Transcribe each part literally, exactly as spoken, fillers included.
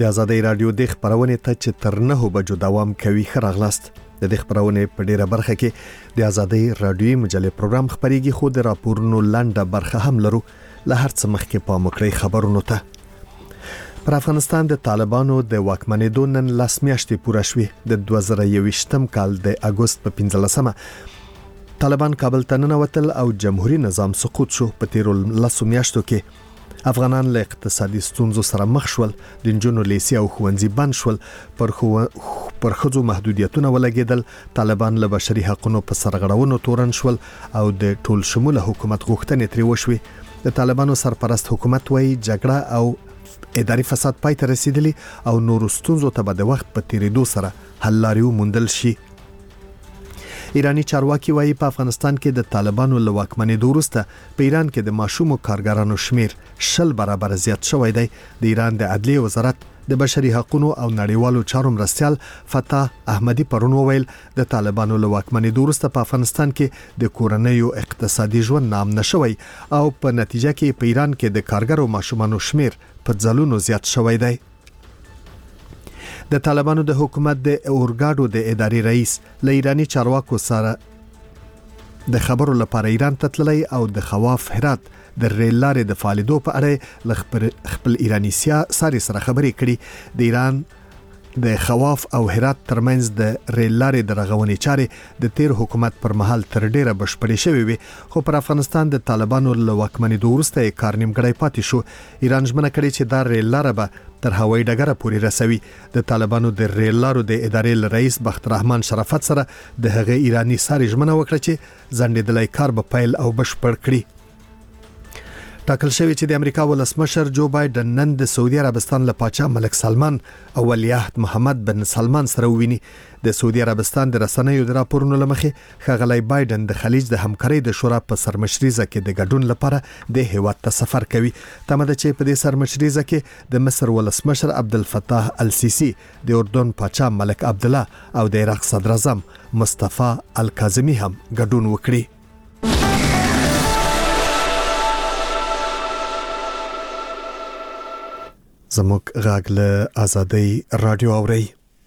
د آزادۍ رادیو د خبرونې ته چې تر نه بجو دوام کوي خراغلاست. د دې خبرونې په ډیره برخه کې د آزادۍ رادیوي مجلې پروګرام خبريږي، خو د راپورونو لنډه برخه هم لرو. له هر څه مخکې په مکړی خبرونو ته. پر افغانستان د طالبانو د واکمنېدو نن لاس میاشتې پوره شوې. د دوه زره یوویشتم کال د اګوست په پنځلسمه طالبان کابل ته ننوتل او جمهوریت نظام سقوط شو. په تیرو لسو میاشتو کې افغانان له اقتصادي ستونزو سره مخ شول، د نجونو لیسې او ښوونځي بند شول، پر خو پر خځو محدودیتونه ولګېدل، طالبان له بشري حقوقو په سرغړونو تورن شول او د ټول شموله حکومت غوښتنې ترې وشوې. د طالبانو سرپرست حکومت وایي جګړه او اداري فساد پای ته رسیدلی او نور ستونزو ته به د وخت په تیریدو سره حل لارې موندل شي. ایرانی چارواکي وایي په افغانستان کې د طالبانو له واکمنېدو وروسته په ایران کې د ماشومو کارګرانو شمیر شل برابر زیات شوی دی. د ایران د عدلیې وزارت د بشري حقوقو او نړیوالو چارو مرستیال فتح احمدی پرون وویل د طالبانو له واکمنېدو وروسته په افغانستان کې د کورنیو اقتصادي ژوند نامنه شوی او په نتیجه کې په ایران کې د کارګرو ماشومانو شمیر په ځلونو زیات شوی دی. د طالبانو د حکومت د اورګاډو د اداري رئیس له ایرانی چارواکو سره د خبرو لپاره ایران ته تللی او د خواف هرات د ریل لارې د فعالیدو په اړه خپل ایرانی ساري سره خبرې کړي. د ایران د خواف او هرات ترمنځ د ریل لارې د رغونې چارې د تیر حکومت پر مهال تر ډیره بشپړې شوې وي، خو پر افغانستان د طالبانو له واکمنېدو وروسته یې کار نیمګړی پاتې شو. ایران ژمنه کړې چې دا ریل لاره به تر هوایي ډګره پورې رسوي. د طالبانو د ریل لارو د ادارې رئیس بخت رحمان شرافت سره د هغه ایرانی ساري ژمنه وکړه چې ځنډېدلی کار به پیل او بشپړ کړي. ټاکل شوی چې د امریکا ولسمشر جو بایدن نن د سعودي عربستان له پاچا ملک سلمان او ولیعهد محمد بن سلمان سره وویني. د سعودي عربستان د رسنیو د راپورونو لمخې ښاغلی بایدن د خلیج د همکارۍ د شورا په سرمشريزه کې د ګډون لپاره د هیواد ته سفر کوي. تمه ده چې په دې سرمشريزه کې د مصر ولسمشر عبدالفتاح السیسی، د اردن پاچا ملک عبدالله او د عراق صدر اعظم مصطفی الکاظمی هم ګډون وکړي. زموږ غږ له آزادۍ رادیو اوري.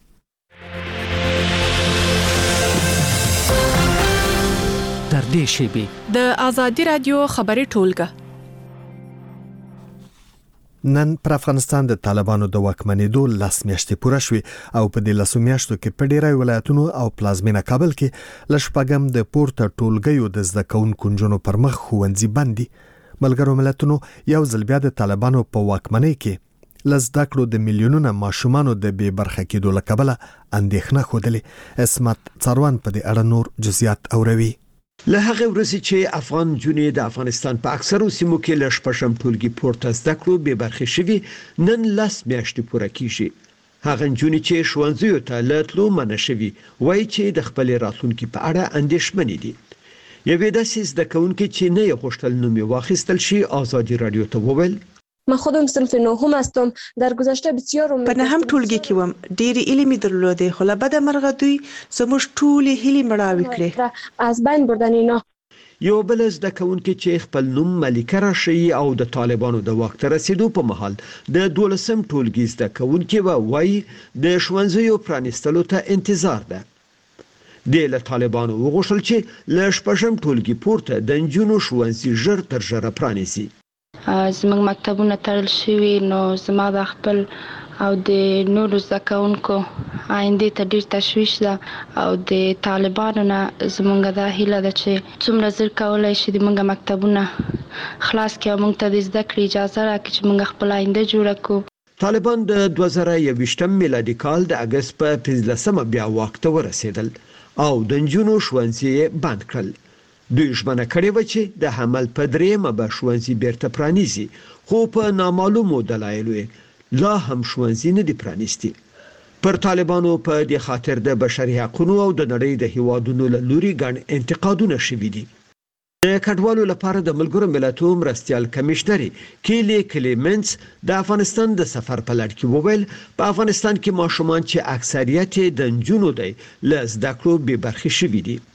در دې شیبې د آزادۍ رادیو خبري ټولګه نن پر افغانستان د طالبانو د واکمنېدو لاس میاشتې پوره شوې او په دې لاسو میاشتو کې په ډیری ولایتونو او پلازمینه کابل کې لشپږم د پورته ټولګیو د زده کوونکو نجونو پر مخ ښوونځي بند دي. ملګرو ملتونو یو ځل بیا د طالبانو په واکمنۍ کې لزده کړو د میلیونونو ماشومانو د بې برخه کېدو له کبله اندېښنه ښودلې. اسمت څاروان په دې اړه نور جزئیات اوروي. له هغه ورځې چې افغان جنې د افغانستان په اکثرو سیمو کې له شپږم ټولګي پورته زده کړو بې برخې شوي، نن لس میاشتې پوره کیږي. هغه جنې چې ښوونځیو ته له تلو منع شوي وایي چې د خپلې راتلونکي په اړه اندېښمنې دي. یوې داسې زده کوونکې چې نه یې غوښتل نوم یې واخیستل شي آزادی رادیو ته وویل: من خودم صنف نهم هستم. در گذشته بسیار امید په نهم ټولګي کې وم، ډېری علمي درلودې، خو له بده مرغه دوی زموږ ټولې هیلې مړاوې کړې. از بین بردن اینا. یو بل زده کوونکې چې خپل نوم ملکه راشي او د طالبانو د واک ته رسیدو په مهال د دولسم ټولګي زده کوونکې وایي د ښوونځیو پرانیستلو ته انتظار ده. د له طالبانو وغوښتل چې له شپږم ټولګي پورته د نجونو ښوونځي ژر تر ژره پرانیزي. زموږ مکتبونه تړل شوي، نو زما د خپل او د نورو زده کوونکو آینده ته ډیر تشویش ده او د طالبانو نه زموږ دا هیله ده چې څومره زر کولای شي د موږ مکتبونه خلاص کړي او موږ ته د زده کړې اجازه راکړي چې موږ خپل آینده جوړه کړو. طالبان د دوه زره یوویشتم میلادي کال د اګست په پنځلسمه بیا واک ته ورسېدل او د نجونو ښوونځي بند کړل. دوی ژمنه کړې وه چې د حمل په درېیمه به ښوونځي بیرته پرانیزي، خو په نامعلومو دلایلو لا هم ښوونځي نه دي پرانیستي. پر طالبانو په دې خاطر د بشري حقوقو او د نړۍ د هیوادونو له لوري ګڼ انتقادونه شوي دي. د کډوالو لپاره د ملګرو ملتونو مرستیال کمشنري کیلی کلیمنس د افغانستان د سفر په لړ کې وویل په افغانستان کې ماشومان چې اکثریت د نجونو دی له زده کړو بې برخې شوي دي.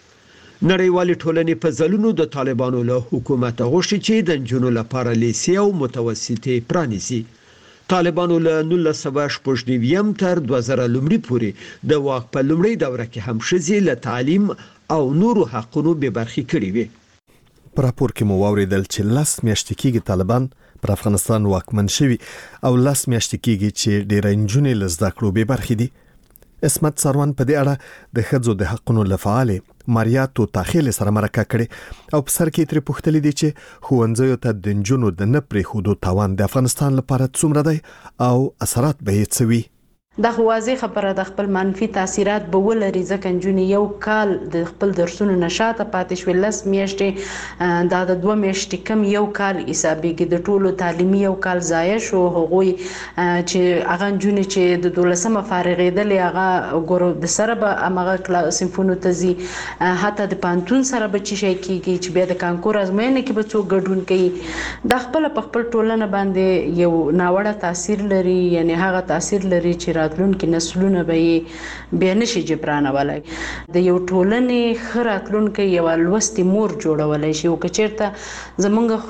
نړیوالې ټولنې په ځلونو د طالبانو له حکومت غوښتي چې د نجونو لپاره لیسې او متوسطې پرانیزي. طالبانو له نولس سوه شپږ نوي تر دوه زره لومړي پورې د واک په لومړي دوره کې هم ښځې له تعلیم او نورو حقونو بې برخې کړي وي. په راپور کې مو واوریدل چې لس میاشتې کېږي طالبان پر افغانستان واکمن شوي او لس میاشتې کېږي چې ډېرې نجونې له زده کړو بې برخې دي. اسمت سروان په دې اړه د ښځو د حقونو له فعالې ماریا توتاخیل سره مرکه کړې او په سر کې ترې پوښتلې دي چې ښوونځیو ته د نجونو د نه پرېښودو تاوان د افغانستان لپاره څومره دی او اثرات به یې څه وي. دا واضح خبره د خپل منفي تاثیرات به ولري ځکه نجونې یو کال د خپل درسونو نشاته پاتې شوې، لس میاشتې دا د دوه میاشتې کم یو کال حسابېږي، د ټولو تعلیمي یو کال ضایع شو. هغوی چې هغه نجونې چې د دولسمه فارغېدلې هغه ګورو د سره به همغه صنفونو ته ځي، حتی د پانتون سره به چې شی کېږي چې بیا د کانکور ازموینې کې به څوک ګډون کوي. دا خپله په خپل ټولنه باندې یو ناوړه تاثیر لري، یعنی هغه تاثیر لري چې راتلونکي نسلونه به یې بیا نشي جبرانولی. د یو ټولنې ښه راتلونکی یوه لوستې مور جوړولی شي، او که چېرته زموږ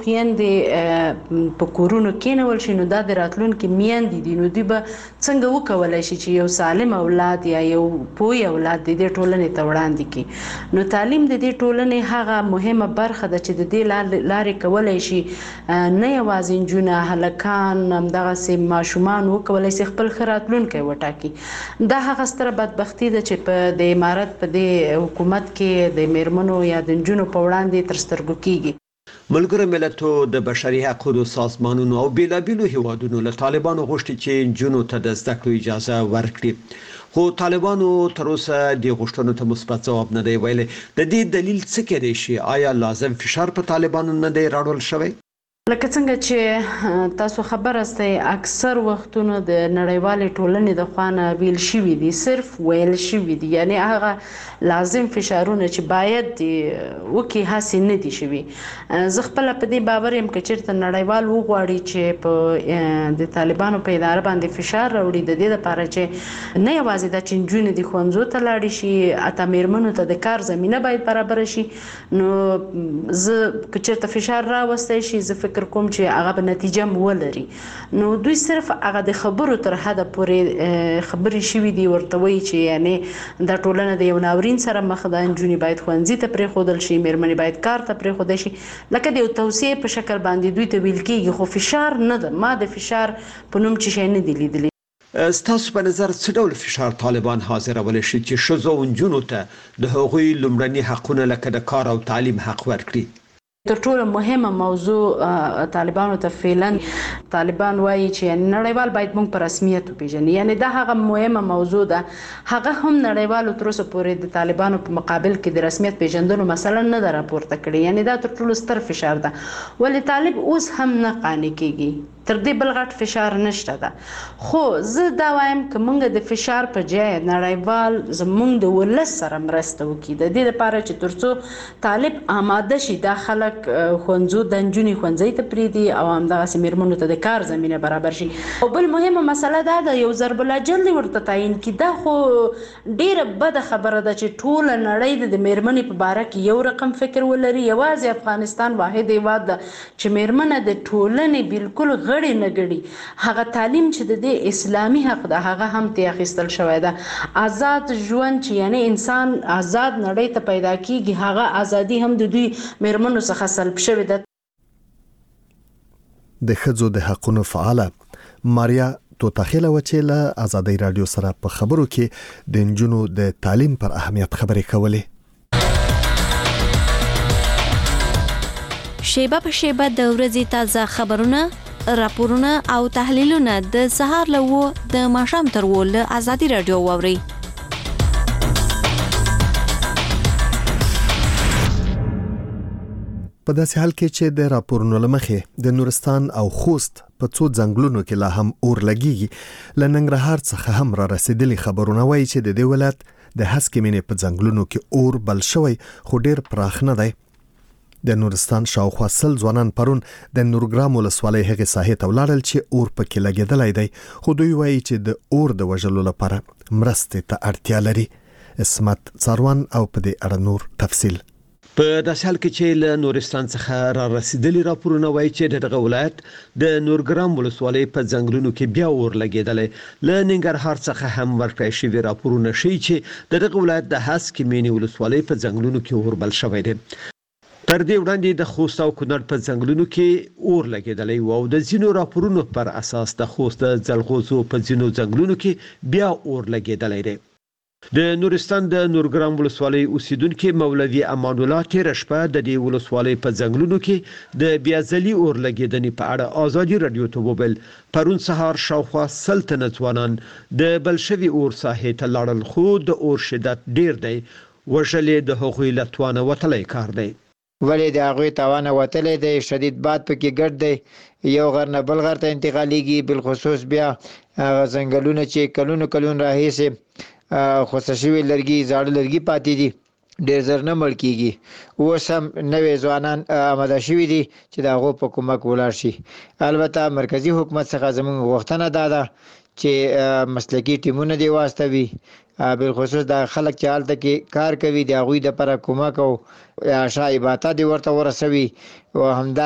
خویندې په کورونو کېنول شي نو دا د راتلونکي میندې دي، نو دوی به څنګه وکولی شي چې یو سالم اولاد یا یو پوه اولاد د دې ټولنې ته وړاندې کړي. نو تعلیم د دې ټولنې هغه مهمه برخه ده چې د دې لارې کولی شي نه یوازې نجونه، هلکان، همدغسې ماشومان وکولی شي خپل ښه راتلونکی وټاکي. دا هغه ستره بدبختي ده چې په د امارت په دې حکومت کې د میرمنو یا د نجونو په وړاندې تر سترګو کېږي. ملګرو ملتونو د بشري حقوقو سازمانونو او بیلابیلو هیوادونو له طالبانو غوښتي چې نجونو ته د زده کړو اجازه ورکړي، خو طالبانو تر اوسه د غوښتنو ته مثبت ځواب نه دی ویلي. د دې دلیل څه کېدای شي؟ آیا لازم فشار په طالبانو نه دی راوړل شوی؟ لکه څنګه چې تاسو خبر استئ، اکثر وختونه د نړیوالې ټولنې د خوا نه ویل شوي دي، صرف ویل شوي دي، یعنی هغه لازم فشارونه چې باید وکړي هسې نه دي شوي. زه خپله په دې باور یم که چېرته نړیوال وغواړي چې په د طالبانو په اداره باندې فشار راوړي د دې لپاره چې نه یوازې دا چې نجونې د ښوونځو ته لاړې شي، حتی میرمنو ته د کار زمینه باید برابره شي، نو زه که چېرته فشار راوستی شي زه فکر کوم چې هغه به نتیجه مو ولري. نو دوی صرف هغه د خبرو تر حده پورې خبرې شوي دي، ورته وایي چې یعنی دا ټولنه د یو ناورین سره مخ ده، نجونې باید ښوونځي ته پرېښودل شي، میرمنې باید کار ته پرېښودل شي، لکه د یو توصیې په شکل باندې دوی ته ویل کېږي، خو فشار نه ده. ما د فشار په نوم چې شی نه دی لیدلی. ستاسو په نظر څه ډول فشار طالبان حاضرولی شي چې ښځو او نجونو ته د هغوی لومړني حقونه لکه د کار او تعلیم حق ورکړي؟ تر ټولو مهمه موضوع طالبانو ته فعلا طالبان وایي چې نړیوال باید موږ په رسمیت وپیژني، یعنی دا هغه مهمه موضوع ده. هغه هم نړیوالو تر اوسه پورې د طالبانو په مقابل کې د رسمیت پیژندلو مثلا نه ده راپورته کړې، یعنی دا تر ټولو ستر فشار ده. ولې طالب اوس هم نه قانع کېږي، تر دې بل غټ فشار نشته ده. خو زه دا وایم که موږ د فشار په ځای نړیوال زموږ د ولس سره مرسته وکړي، د دې لپاره چې تر څو طالب آماده شي دا خلک ښوونځو د نجونې ښوونځي ته پرېږدي او همدغسې میرمنو ته د کار زمینه برابر شي. او بل مهمه مسله دا ده یو ضرب الاجل دې ورته تعیین کړي. دا خو ډېره بده خبره ده چې ټوله نړۍ د میرمنې په باره کې یو رقم فکر ولري. یوازې افغانستان واحد هېواد ده چې میرمنه د ټولنې بالکل غړي نه ګړي. هغه تعلیم چې د دې اسلامي حق ده هغه هم ترې اخیستل شوی ده. آزاد ژوند چې یعنی انسان آزاد نړۍ ته پیدا کېږي، هغه ازادي هم د دوی میرمنو څخه سلب شوې ده. د ښځو د حقونو فعاله ماریا توتاخیل و چې له آزادۍ رادیو سره په خبرو کې د نجونو د تعلیم پر اهمیت خبرې کولې. شیبه په شیبه د ورځې تازه خبرونه، راپورونه او تحلیلونه د سهار له و د ماښام تر و له آزادۍ رادیو واورئ. په داسې حال کې چې د راپورونو له مخې د نورستان او خوست په څو ځنګلونو کې لا هم اور لګیږي، له ننګرهار څخه هم را رسیدلي خبرونه وایي چې د دې ولایت د هسکې مینې په ځنګلونو کې اور بل شوی خو ډیر پراخ نه دی. د نورستان شاوخوا سل ځوانان پرون د نورګرام ولسوالۍ هغې ساحې ته ولاړل چې اور پکې لګېدلی دی، خو دوی وایي چې د اور د وژلو لپاره مرستې ته اړتیا لري. اسمت سروان او په دې اړه نور تفصیل. په داسې حال کې چې له نورستان څخه را رسیدلي راپورونه وایي چې دغه ولایت د نورګرام ولسوالۍ په ځنګلونو کې بیا اور لګېدلی. له ننګرهار څخه هم ورکړی شوي راپورونه ښیي چې دغه ولایت د هسکې مینې ولسوالۍ په ځنګلونو کې اور بل شوی دی. تر دې وړاندې د خوست او کونړ په ځنګلونو کې اور لګېدلی و او د ځینو راپورونو پر اساس د خوست د ځلغوزو په ځینو ځنګلونو کې بیا اور لګېدلی دی. د نورستان د نورګرام ولسوالۍ اوسیدونکو مولوي امان الله تیر شپه د دې ولسوالۍ په ځنګلونو کې د بیازلي اور لګېدنې په اړه ازادي رادیو ته وویل. پرون سهار شاوخوا سلطنه ځوانان د بلشوي اور ساحې ته لاړل خو د اور شدت ډیر دی. وژلې د هغوی له توانه وتلی کار دی. ولې د هغوی توانه وتلی دی، شدید باد پکې ګډ دی، یو غر نه بل غر ته انتقالیږي. بالخصوص بیا هغه ځنګلونه چې کلونو کلون راهیسې خوسه شوي لرګي زاړه لرګي پاتې دي ډېر زر نه مړ کېږي. اوس هم نوې ځوانان آماده شوي دي چې د هغو په کومک ولاړ شي. البته مرکزي حکومت څخه زموږ غوښتنه دا ده چې مسلکي ټیمونه دې واستوي، بالخصوص د خلک چې هلته کې کار کوي د هغوی دپاره کومک او شایباته دې ورته ورسوي او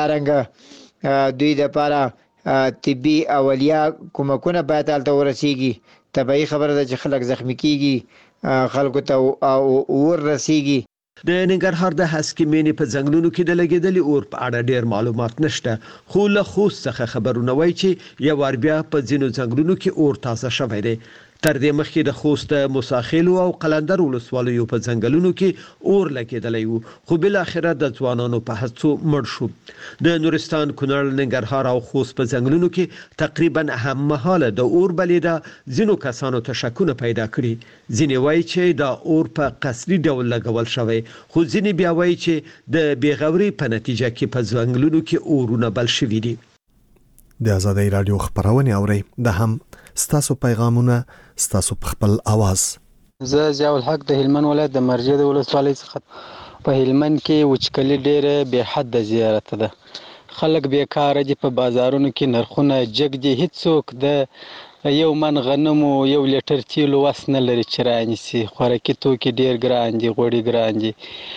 همدارنګه دوی دپاره طبي اولیه کومکونه باید هلته ورسیږي. طبیعي خبره ده چې خلک زخمی کیږي، خلکو ته اور رسیږي. د ننګرهار د هسکې مینې په ځنګلونو کې د لګېدلي اور په اړه ډېر معلومات نشته، خو له خوست څخه خبرونه وایي چې یو وار بیا په ځینو ځنګلونو کې اور تازه شوی دی. تر دې مخکې د خوست موساخیلو او قلندر ولسوالیو په ځنګلونو کې اور لګېدلی و خو بالاخره د ځوانانو په هڅو مړ شو. د نورستان، کونړ، ننګرهار او خوست په ځنګلونو کې تقریبا هم مهاله د اور بلیده ځینو کسانو ته شکونه پیدا کړي. ځینې وایي چې دا اور په قصري ډول لګول شوی، خو ځینې بیا وایي چې د بیغوري په نتیجه کې په ځنګلونو کې اورونه بل شوي دي. د آزادۍ رادیو خبرونه اوري، د هم ستاسو پیغامونه ستاسو په خپل आवाज. زه ضیاء الحق د هلمند ولایت د مرجد ولسوالۍ څخه. په هلمند کې وچکلي ډېره بې حد زیاته ده، خلک بیکاره دي، په بازارونو کې نرخونه جګ دي، هیڅوک د یو من غنمو یو لیټر تیلو وس نه لري چې رانیسي. خوراکي توکي ډېر ګران دي، غوړي ګران دي،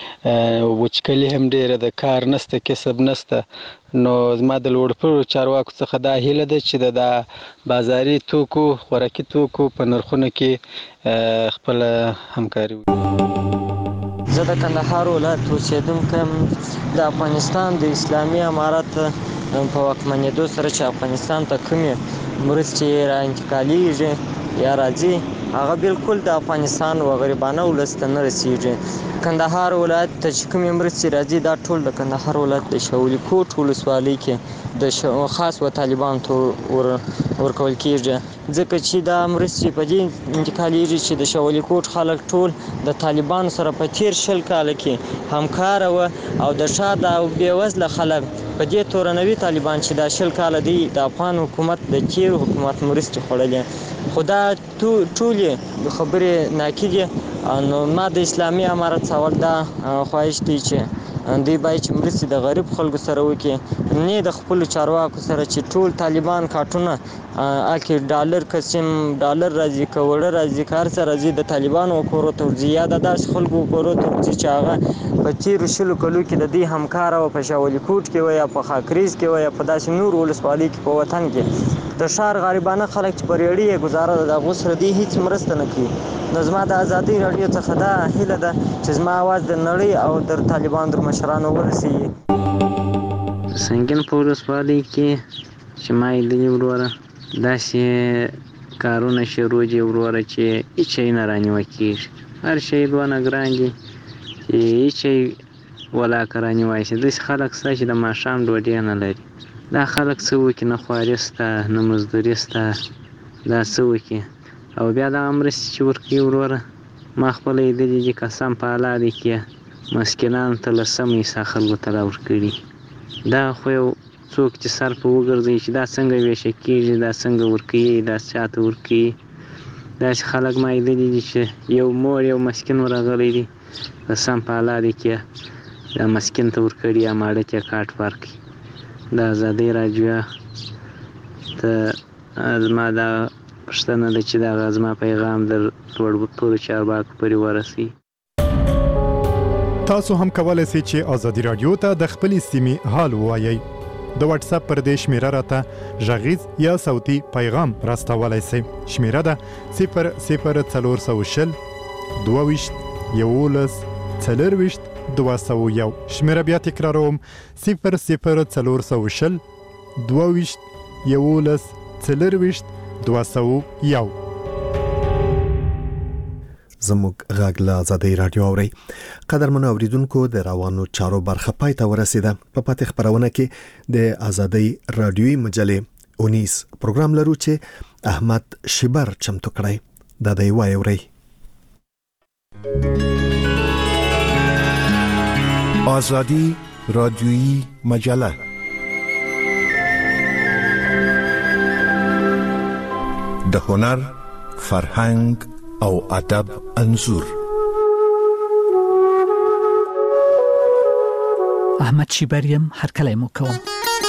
وچکلي هم ډېره ده، کار نشته، کسب نشته. نو زما د لوړپوړو چارواکو څخه دا هیله ده چې د بازاري توکو، خوراکي توکو په نرخونو کې خپل همکاري وکړي. زه د کندهار ولایت اوسیدونکی یم. د افغانستان د اسلامي امارت په واکمنېدو سره چې افغانستان ته کومې مرستې را انتقالیږي یا راځي، هغه بالکل د افغانستان و غریبانه ولس ته نه رسیږي. کندهار ولایت ته چې کومې مرستې راځي دا ټول د کندهار ولایت د شولي کوټ ولسوالۍ کې د خاص و طالبانو ته ورکول کېږي، ځکه چې دا مرستې په دې انتقالیږي چې د شولي کوټ خلک ټول د طالبانو سره په تیر شل کاله کې همکاره وه او د شاته او بېوزله خلک په دې تورنوي طالبان چې دا شل کاله دی د افغان حکومت د تیر حکومت مرستې خوړلې، خو دا ټولې خبرې ناکدي. نو ما د اسلامي امارت سوال دا خواهش دی چې دوی باید چې مرستې د غریب خلکو سره وکړي، نه د خپلو چارواکو سره چې ټول طالبان کارټونه هلکې ډالر قسم ډالر راځي، که وړه راځي، که هر څه راځي د طالبانو کورو ته ورځي یا د داسې خلکو کورو ته ورځي چې هغه په تېرو شلو کلو کې د دوی همکاره وه، په شاولي کوټ کې وه یا په خاکریز کې وه یا په داسې نور ولسوالۍ کې په وطن کې. د ښار غریبانه خلک چې په ریړۍ یې ګزاره ده د هغو سره دوی هېڅ مرسته نه کوي. نو زما د ازادۍ راډیو څخه دا هیله ده چې زما اواز د نړۍ او د طالبانو در مشرانو ورسیږي. سنګین په ولسوالۍ کې چې ما لیدلي وروره داسې کارونه شروع دي وروره چې هېڅ شی نه رانیوه کېږي، هر شی دونه ګران دي چې هېڅ شی ولاکه رانیوی شي. داسې خلک شته چې د ماښام ډوډۍ نه لري. دا خلک څه وکړي؟ نه خواري شته نه مزدوري شته، دا څه وکړي؟ او بیا دغه مرستې چې ورکوي وروره ما خپله لیدلي دي قسم په الله دی کې مسکینانو ته لسم حصه خلکو ته راورکړي. دا خو یو څوک چې سر په وګرځوي چې دا څنګه ویشه کېږي، دا څنګه ورکوي، دا چاته ورکوي. داسې خلک ما لیدلي دي چې یو مور یو مسکین ورغلی دی قسم په الله دی کې دا مسکین ته ورکړي یا ماړه ته کاټ ورکړي. د ازادۍ راډیو ته زما دا پوښتنه ده چې دغه زما پیغام د لوړ ټولو چارواکو پورې ورسوي. تاسو هم کولای شئ چې ازادي رادیو ته د خپلې سیمې حال ووایئ. د واتس اپ پر دې شمیره راته غږیز یا صوتي پیغام راستولای شئ. شمیره ده صفر صفر څلور سوه شل دوه ویشت یولس څلور ویشت دوه سوه یو. شمیره بیا تکراروم صفر صفر څلور سوه شل دوه ویشت یولس څلور ویشت دوه سوه یو. زموږ غږ له آزادۍ رادیو اوري. قدرمنو اوریدونکو د روانو چارو برخه پای ته ورسیده. په پاتې خبرونه کې د آزادۍ رادیوي مجلې اونیس پروګرام لرو چې احمد شبر چمتو کړی. دا دی وای اوري. آزادی رادیویی مجله د هنر، فرهنګ او ادب انځور. احمد شیبریم هر کله مو کوم.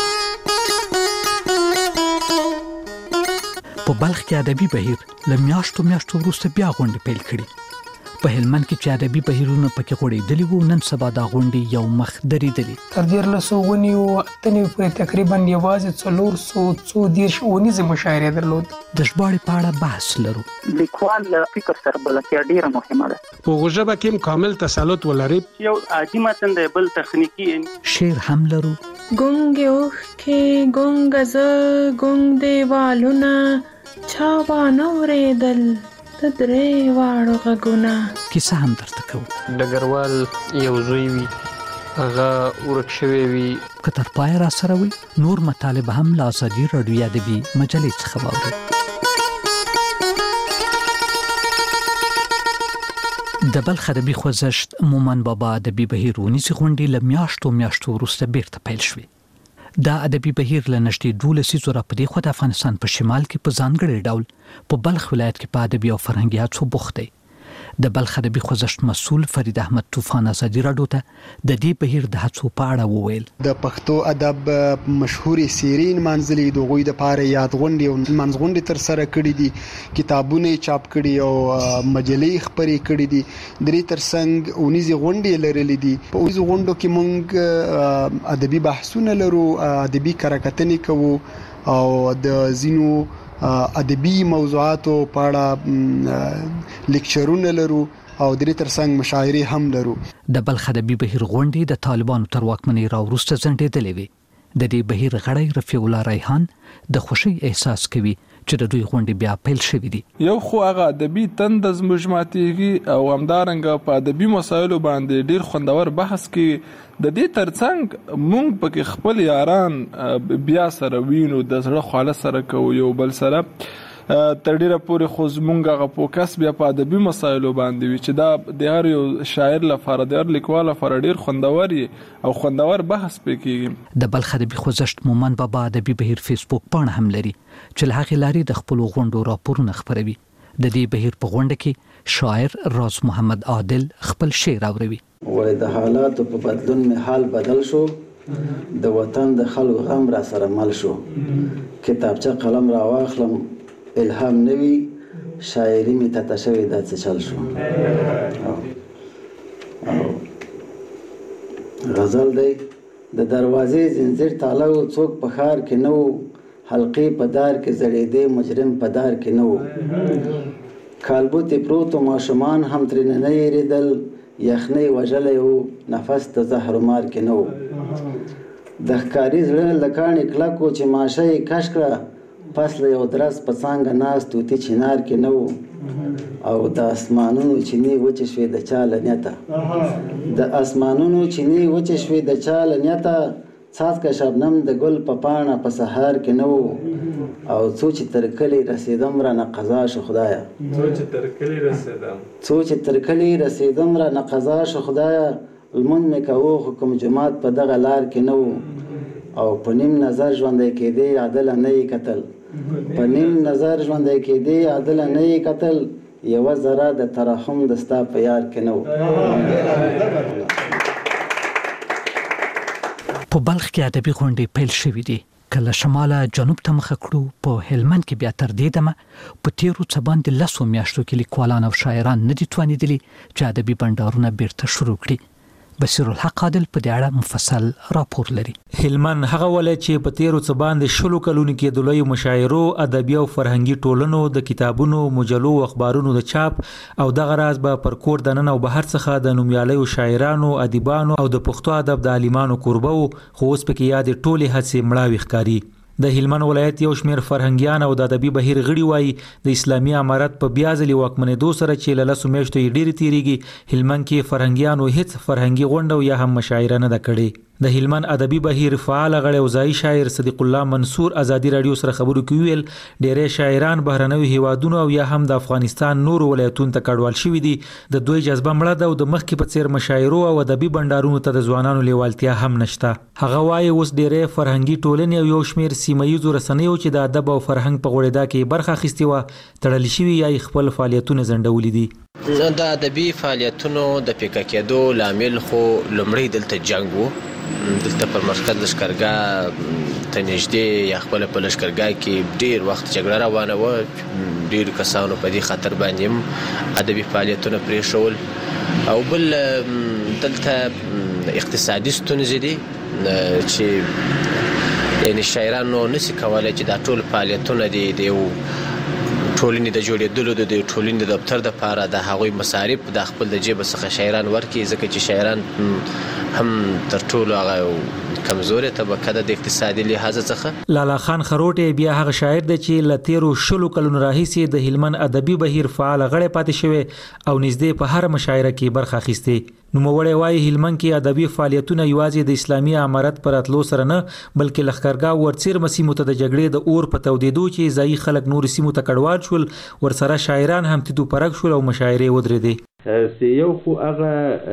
په بلخ کې ادبي بهیر لمیاشتو میاشتو وروسته بیا غونډه پیل کړي. په هلمند کې چې ادبي بهیرونه پکې غوړېدلي وو، نن سبا دا غونډې یو مخ درېدلې. تر دیارلسو ونیو اتنې پورې تقریبا یوازې څلور سوه څو دېرش ونیزې مشاعرې درلود. د ژباړې په اړه بحث لرو. لیکوال له فکر سره بلدتیا ډېره مهمه ده. په ژبه کې کامل تسلط ولري. یو عادي متن دی، بل تخنیکی. شعر هم لرو. ګونګ اوښکې ګونګ زه ګونګ دیوالونه چا وانه اورېدل د درې واړو غږونه. کیسه هم درته کوو. ډګروال یو زوی وي، هغه ورک شوی وي. که تر پایه را سره وي نور مطالب هم له ازادي راډیو ادبي مجلې څخه واورئ. د بلخ ادبي خوځښت مومن بابا ادبي بهیر ونیسي غونډې له میاشتو میاشتو وروسته بیرته پیل شوې. دا ادبي بهیر له نږدې دولس لسیزو راپدې خو د افغانستان په شمال کې په ځانګړي ډول په بلخ ولایت کې په ادبي او فرهنګي هڅو بوخت دی. د بلخ ادبي خوځښت مسؤل فرید احمد طوفان ازادي راډیو ته د دې بهیر د هڅو په اړه وویل. د پښتو ادب مشهوري سیرین منځلي د غوي د پاره یادغونډي او منځغونډي تر سره کړې دي، کتابونه چاپ کړي او مجلې خبرې کړې دي. درې ترڅنګ اونیزي غونډي لرلې دي. په اونیزي غونډو کې مونږ ادبي بحثونه لرو، ادبي کارکتنې کوو او د زینو ادبي موضوعاتو په اړه لیکچرونه لرو او درې ترڅنګ مشاعرې هم لرو. د بلخ ادبي بهیر غونډې د طالبانو تر واکمنۍ راوروسته ځنډېدلې وې. د دې بهیر غړی رفیع الله ریحان د خوشي احساس کوي چې د دوی غونډې بیا پیل شوې دي. یو خو هغه ادبي تند زموږ ماتېږي او همدارنګه په ادبي مسایلو باندې ډیر خوندور بحث کې د دې ترڅنګ مونږ پکې خپل یاران بیا سره وینو، د زړه خواله سره کوو یو بل سره. تر ډیره پورې خو زمونږ هغه فوکس بیا په ادبي مسایلو باندې وي چې دا د هر یو شاعر لپاره د هر لیکوال لپاره ډیر خوندور او خوندور بحث پکې. د بلخ ادبي خوځښت مومن بابا ادبي بهیر فیسبوک پاڼه هم لري چې له هغې لارې د خپلو غونډو راپورونه خپروي. د دې بهیر په غونډه کې شاعر راز محمد عادل خپل شعر اوروي. وای د حالاتو په بدلون می حال بدل شو، د وطن د خلکو غم را سره مل شو. کتابچه قلم را واخلم الهام نوي، شاعري می ته تشوي د څه چل شو. غزل دی د دروازې زنجیر تاله و، څوک په ښار کې نه و، حلقې په دار کې زړېدې، مجرم په دار کې نه و. کالبوتې پروت و ماشومان هم ترېنه نه یېرېدل، یخنۍ وژلی و نفس د زهرو مار کې نه و. د ښکاري زړه له کاڼي کلک و چې ماشه یې کش کړه، پس له یو درس په څانګه ناست توتي چنار کې نه و. او د اسمانونو چینې وچې شوې د چا له نیته، د اسمانونو چینې وچې شوې د چا له نیته، څاڅکه شبنم د ګل په پاڼه په سهار کې نه و. او څو چې تر کلي رسېدم رانه قضا شو خدایه، څو چې تر کلي رسېدم څو چې تر کلي رسېدم رانه قضا شو خدایه، لمونځ مې کوو خو کوم جومات په دغه لار کې نه و. او په نیم نظر ژوندی کېدې عدله نه یې کتل، په نیم نظر ژوندی کېدې عدله نه یې کتل، یوه ذره د ترحم د ستا په یار کې نه و. په بلخ کې ادبي غونډې پیل شوې دي. کله شماله جنوب ته مخه کړو، په هلمند کې بیا تر دې دمه په تیرو څه باندې لسو میاشتو کې لیکوالان او شاعران نه دي توانېدلي چې ادبي بنډارونه بیرته شروع کړي. بصیر الحق عادل په دې اړه مفصل راپور لري. هلمند هغه ولایت چې په تیرو څه باندې شلو کلونو کې د لوی مشاعرو، ادبي او فرهنګي ټولنو، د کتابونو، مجلو او اخبارونو د چاپ او دغه راز به پر کور دننه او بهر څخه د نومیالیو شاعرانو، ادیبانو او د پښتو ادب د عالمانو کوربه وو، خو اوس پکې یاد ټولې هڅې مړاوي ښکاري. د هلمند ولایت یو شمېر فرهنګیان او د ادبي بهیر غړي وایي د اسلامي امارت په بیا ځلې واکمنېدو سره چې له لسو میاشتو یې ډېرې تېرېږي، هلمند کې فرهنګیانو هېڅ فرهنګي غونډه او یا هم مشاعره نه ده کړې. د هلمند ادبي بهیر فعال غړی او ځایي شاعر صدیق الله منصور ازادي رادیو سره خبرو کې ویل ډېری شاعران بهرنیو هیوادونو او یا هم د افغانستان نورو ولایتونو ته کډوال شوي دي. د دوی جذبه مړه ده او د مخکې په څېر مشاعرو او ادبي بنډارونو ته د ځوانانو لیوالتیا هم نشته. هغه وایي اوس ډېری فرهنګي ټولنې او یو شمېر سیمه ییزو رسنیو چې د ادب او فرهنګ په غوړېدا کې برخه اخیستې وه تړل شوي یا یې خپل فعالیتونه ځنډولي دي. د ادبي فعالیتونو د پیکه کېدو لامل خو لومړی دلته جنګ و. دلته پر مرکز لښکرګاه ته نږدې یا خپله په لښکرګاه کې ډېر وخت جګړه روانه وه. ډېرو کسانو په دې خطر باندې هم ادبي فعالیتونه پرېښول. او بل دلته اقتصادي ستونزې دي چې یعنې شاعرانو نشي کولی چې دا ټول فعالیتونه دي د یو ټولنې د جوړېدلو د دې ټولنې د دفتر دپاره د هغوی مصارف د خپل د جیبه څخه شاعران ورکړي، ځکه چې شاعران هم تر ټولو هغه کمزورې طبقه ده د اقتصادي لحاظه څخه. لالا خان خروټی بیا هغه شاعر دی چې له تیرو شلو کلونو راهیسې د هلمند ادبي بهیر فعال غړی پاتې شوی او نږدې په هر مشاعره کې برخه اخیستې. نوموړی وایي هلمند کې ادبي فعالیتونه یوازې د اسلامي امارت پر راتلو سره نه بلکې لښکرګاه ورڅیرمه سیمو ته د جګړې د اور په تودېدو چې ځایي خلک نورو سیمو ته کډوال شول، ورسره شاعران هم تیدو پرک شول او مشاعرې ودرېدې. یو خو هغه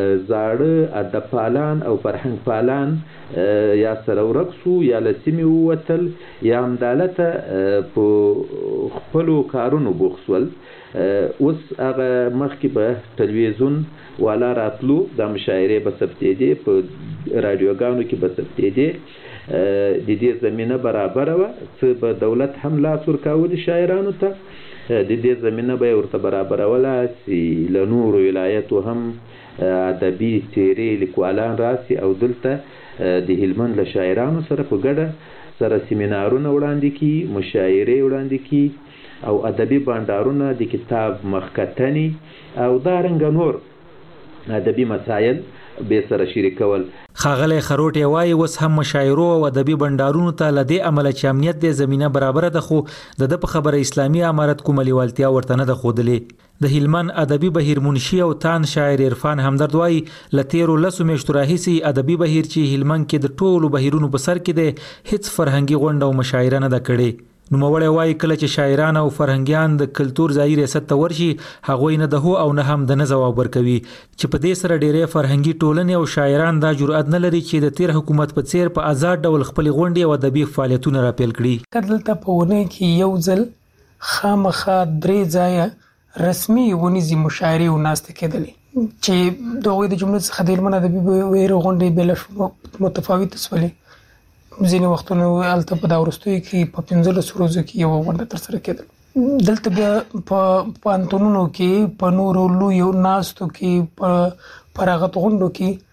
زاړه ادب پالان او فرهنګ پالان یا سره ورک شو یا له سیمې ووتل یا همدالته په خپلو کارونو بوخت شول. اوس هغه مخکې به تلویزیون والا راتلو، د مشاعرې به ثبتېدې، په راډیوګانو کې به ثبتېدې، د دې زمینه برابره وه. څه به دولت هم لاس ورکولي شاعرانو ته، د دې زمینه به یې ورته برابروله چې له نورو ولایتو هم ادبي څېرې لیکوالان راسي او دلته د هلمند له شاعرانو سره په ګډه سره سیمینارونه وړاندې کړي، مشاعرې وړاندې کړي او ادبي بانډارونه، د کتاب مخکتنې او دارنګه نور ادبي مسایل به سره شریکول. ښاغلی خروټی وایي اوس هم مشاعرو او ادبي بنډارونو ته له دې امله چې امنیت دی زمینه برابره ده، خو د ده په خبره اسلامي امارت کومه لیوالتیا ورته نه ده ښودلې. د هلمند ادبي بهیر منشي او تان شاعر عرفان همدرد وایي له تیرو لسو میاشتو راهیسې ادبي بهیر چې هلمند کې د ټولو بهیرونو په سر کې دی هیڅ فرهنګي غونډه او مشاعره نه ده کړې. نوموړی وایي کله چې شاعران او فرهنګیان د کلتور ځایي ریاست ته ورشي هغوی نه د هو او نه هم د نه ځواب ورکوي، چې په دې سره ډېری فرهنګي ټولنې او شاعران دا جرأت نه لري چې د تیر حکومت په څیر په آزاد ډول خپلې غونډې او ادبي فعالیتونه راپیل کړي. که دلته په اونۍ کې یو ځل خامخا درې ځایه رسمي ونیزي مشاعرې او ناستې کېدلې چې د هغوی د جملو څخه د هلمند ادبي بهیر غونډې بېله متفاوتې شولې. ځینې وختونه هلته په دا وروستیو کې په پنځلسو ورځو کې یوه غونډه ترسره کېدل. دلته بیا په پوهنتونونو کې، په نورو لویو ناستو کې، په فراغت غونډو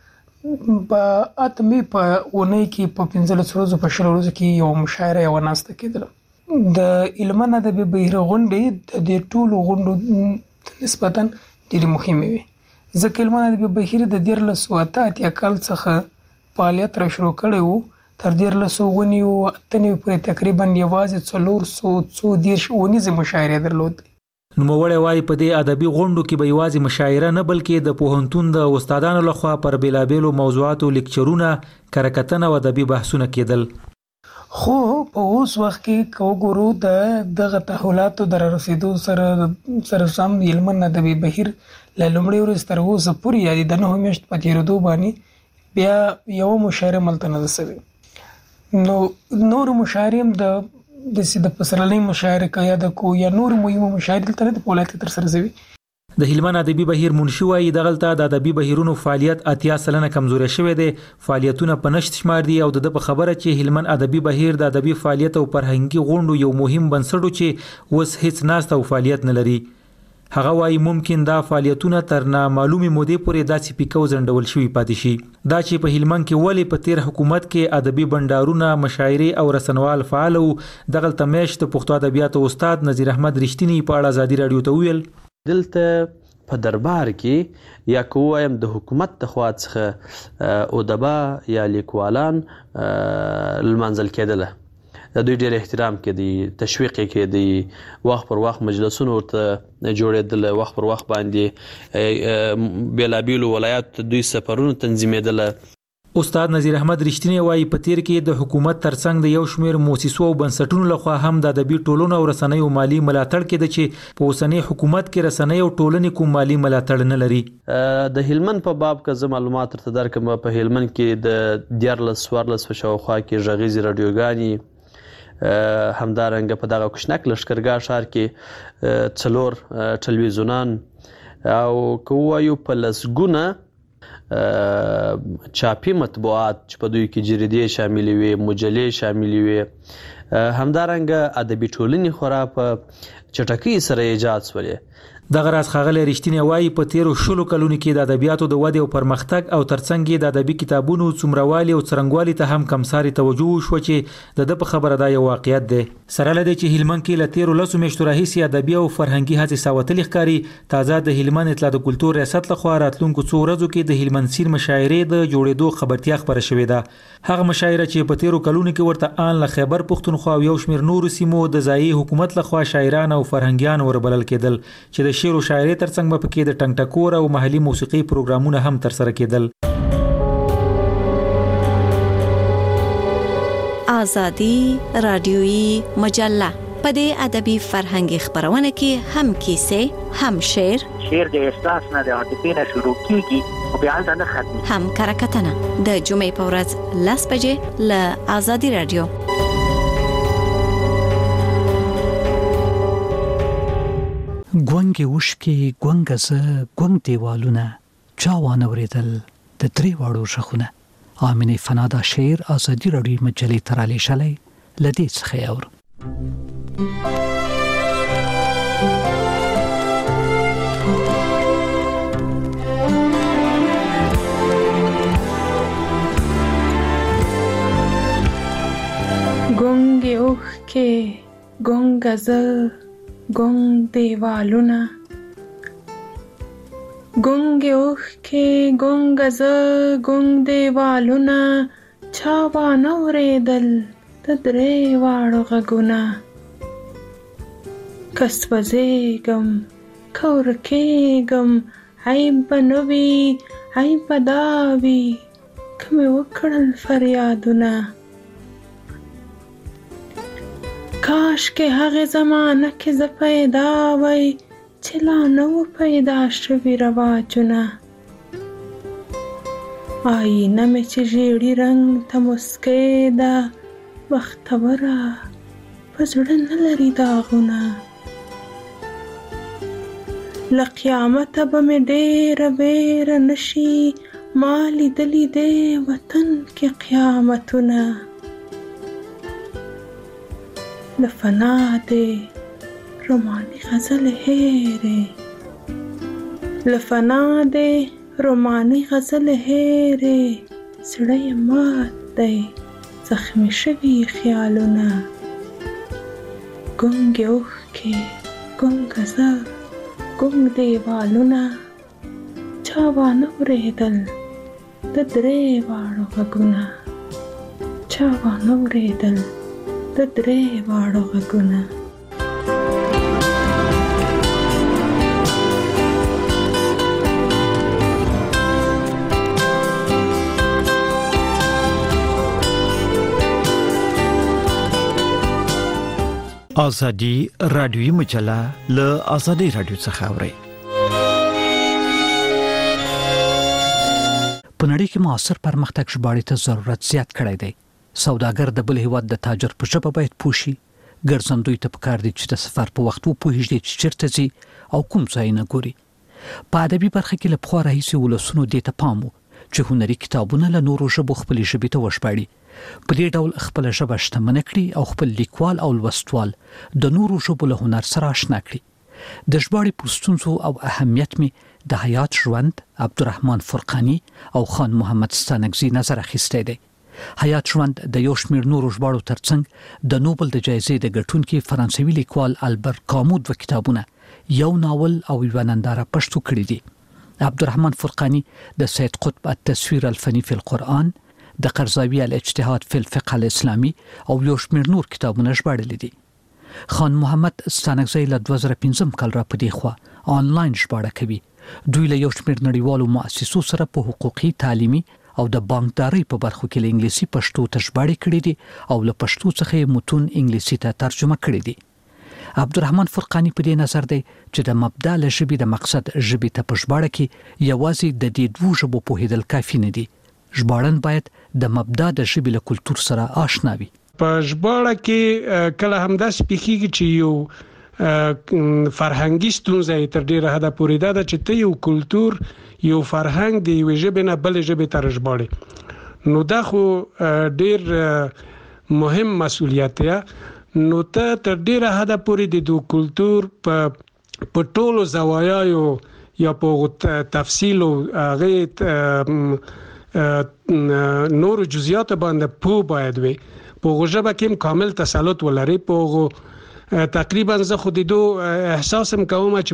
کې په اتمې په اونۍ کې په پنځلسو ورځو په شلو ورځو کې یوه مشاعره یوه ناسته کېدله. د هلمند ادبي بهیر غونډې د دې ټولو غونډو نسبتا ډېرې مهمې وې، ځکه هلمند ادبي بهیر د دیارلسو اته اتیا کال څخه فعالیت را شروع کړی و تر دیارلسو اووه نوي اته نوي پورې تقریبا یوازې څلور سوه څو دېرش ونیزې مشاعرې درلودې. نوموړی وایي په دې ادبي غونډو کې به یوازې مشاعره نه بلکې د پوهنتون د استادانو لخوا پر بېلابېلو موضوعاتو لیکچرونه، کره-کتنه او ادبي بحثونه کېدل. خو په اوس وخت کې که وګورو د دغه تحولاتو د رارسېدو سره سره سم هلمند ادبي بهیر له لومړۍ ورځې تر اوسه پورې یعنې د نهو میاشتو په تېرېدو باندې بیا یوه مشاعره ملته نه ده سوې. نو نور مشاعرې هم د داسې د پسرلۍ مشاعره که یاده کو یا نور مهمو مشاعرې دلته نه د په ولایت کې ترسره شوي. د هلمند ادبي بهیر منشي وایي دغلته د ادبي بهیرونو فعالیت اتیا سلنه کمزوری شوی دی، فعالیتونه په نشت شمار دي او د ده په خبره چې هلمند ادبي بهیر د ادبي فعالیت او فرهنګي غونډو یو مهم بنسټ و چې اوس هیڅ ناسته او فعالیت نه لري. هغه وايي ممکن دا فعالیتونه تر نامعلومې مودې پورې داسې پیکو ځنډول شوي پاتې شي. دا چې په هلمند کې ولې په تیر حکومت کې ادبي بندارونه، مشاعرې او رسنوال فعال وو، دغلته میاشت د پښتو ادبیاتو استاد نذیر احمد رښتینی په اړه ازادي رادیو ته ویل. دلته په دربار کې یا کوم د حکومت د خوا څخه ادبا یا لیکوالان لمنځل کېدله، د دوی ډېر احترام کېدی، تشویق کېدی، وخت پر وخت مجلسونه ورته جوړېدل، وخت پر وخت باندې بیلابیلو ولایاتو دوی سفرونه تنظیمېدله. استاد نذیر احمد رښتینی وایي په تیر کې د حکومت ترڅنګ د یو شمېر مؤسسو او بنسټونو لخوا هم د ادبي ټولنو او رسنیو مالی ملاتړ کېده چې په اوسنۍ حکومت کې رسنۍ او ټولنې کوم مالی ملاتړ نه لري. د هلمند په باب که زه معلومات درته درکړم، په هلمند کې د دیارلس څوارلس په شاوخوا کې غږیزې راډیوګانې، همدارنګه په دغه کوچنک لښکرګاه ښار کې څلور ټلویزیونان او که ووایو په لسګونه چاپي مطبوعات چې په دوی کې جریدې شاملې وي، مجلې شاملې وي، همدارنګه ادبي ټولنې خورا په چټکۍ سره ایجاد شولې. دغه راز ښاغلی رښتینی وایي په تیرو شلو کلونو کې د ادبیاتو د ودې او پرمختګ او ترڅنګ یې د ادبي کتابونو څومروالي او څرنګوالي ته هم کمسارې توجه وشوه چې د ده په خبره دا یو واقعیت دی. سره له دې چې هلمند کې له تیرو لسو میاشتو راهیسې ادبي او فرهنګي هڅې ساوتلې ښکاري، تازه د هلمند اطلاع د کلتور ریاست لخوا راتلونکو څو ورځو کې د هلمند سیر مشاعرې د جوړېدو خبرتیا خپره شوې ده. هغه مشاعره چې په تیرو کلونو کې ورته آن له خیبر پښتونخوا او یو شمېر نورو سیمو د ځایي حکومت لخوا شاعران او فرهنګیان وربلل کېدل چې د شعر او شاعرۍ ترڅنګ به پکې د ټنګ ټکور او محلي موسیقي پروګرامونه هم ترسره کېدل. ازادي رادیويي مجله په دې ادبي فرهنګي خبرونه کې هم کیسې، هم شعر، شعر د احساس نه د عاطفې نه شروع کیږي او بیا هلته نه ختمي، هم کرکټنه د جمعې په ورځ لس بجې له ازادي رادیو. ګونګې وشکې ګونګه زه ګونګ دیوالونه چا وانه ورېدل د درې واړو ږغونه. آمینې فنا دا شعر ازادي راډیو مجلې ته رالیږلی، له دې څخه یې اورو. ګونګې اوښکې ګونګه زه ګونګ دیوالونه، ګونګې اوښکې ګونګه زه ګونګ دیوالونه، چا وانه ورېدل د درې واړو غږونه. که سوځېږم که ورکېږم عیب به نه وي عیب به دا وي که مې وکړل فریادونه. کاشکې هغې زمانه کې زه پیدا وی چې لا نه و پیدا شوي رواجونه. آینه مې چې ژیړي رنګ ته مسکۍ ده، بختوره په زړه نه لري داغونه. له قیامته به مې ډېره بیره نشي، ما لیدلي دی وطن کې قیامتونه. له فنا دې روماني غزل هېرې، له فنا دې روماني غزل هېرې، زړه یې مات دی زخمي شوي خیالونه. ګونګې اوښکې ګونګه زه ګونګ دیوالونه، چا وانه ورېدل د درې واړو غږونه، چا وانه ورېدل د درې واړو غږونه. ازادي رادیوي مجله له ازادي رادیو څخه اوري. په نړۍ کې معاصر پرمختګ ژباړې ته ضرورت زیات کړی دی. سوداګر د بل هیواد د تاجر په ژبه باید پوه شي. ګرځندوی ته پکار دی چې د سفر په وخت وپوهیږي چې چیرته ځي او کوم ځای نه ګوري. په ادبي برخه کې له پخوا راهیسې ولسونو دې ته پام و چې هنري کتابونه له نورو ژبو خپلې ژبې ته وژباړي. په دې ډول خپل ژبه شتمنه کړي او خپل لیکوال او لوستوال د نورو ژبو له هنر سره آشنا کړي. د ژباړې پر ستونزو او اهمیت می د حیات ژوند، عبدالرحمن فرقانی او خان محمد ستانکزی نظر اخیستی دی. حیات ژوند د یو شمېر نورو ژباړو ترڅنګ د نوبل د جایزې د ګټونکي فرانسوي لیکوال البر کامو دوه کتابونه، یو ناول او یوه ننداره پښتو کړي دي. عبدالرحمن فرقانی د سید قطب التصویر الفنی فی القرآن، د قرضاوي الاجتهاد فی الفقه الاسلامي او یو شمېر نور کتابونه ژباړلي دي. خان محمد ستانکزی له دوه زره پنځم کال را پدې خوا آنلاین ژباړه کوي. دوی له یو شمېر نړیوالو مؤسسو سره په حقوقي، تعلیمي او د بانکداري په برخو کې له انګلیسي پښتو ته ژباړې کړي دي او له پښتو څخه متون انګلیسي ته ترجمه کړي دي. عبدالرحمن فرقانی په دې نظر دی چې د مبدا له ژبې د مقصد ژبې ته په ژباړه کې یوازې د دې دوو ژبو پوهېدل کافي نه دي. ژباړن باید د مبدا د ژبې له کلتور سره آشنا وي. په ژباړه کې کله همداسې پیښیږي چې یو فرهنګي ستونزه تر ډیره حده پورې ده چې ته یو کلتور، یو فرهنګ د یوې ژبې نه بلې ژبې ته ژباړې، نو دا خو ډیر مهم مسؤلیت دی. نو ته تر ډیره حده پورې د دو کلتور په په ټولو زوایاو یا په تفصیل او هغه نور جزئیات باندې پوه باید وي. په ژبه کې کامل تسلط ولري. په تقریبا زه خو د دو احساس هم کوم چې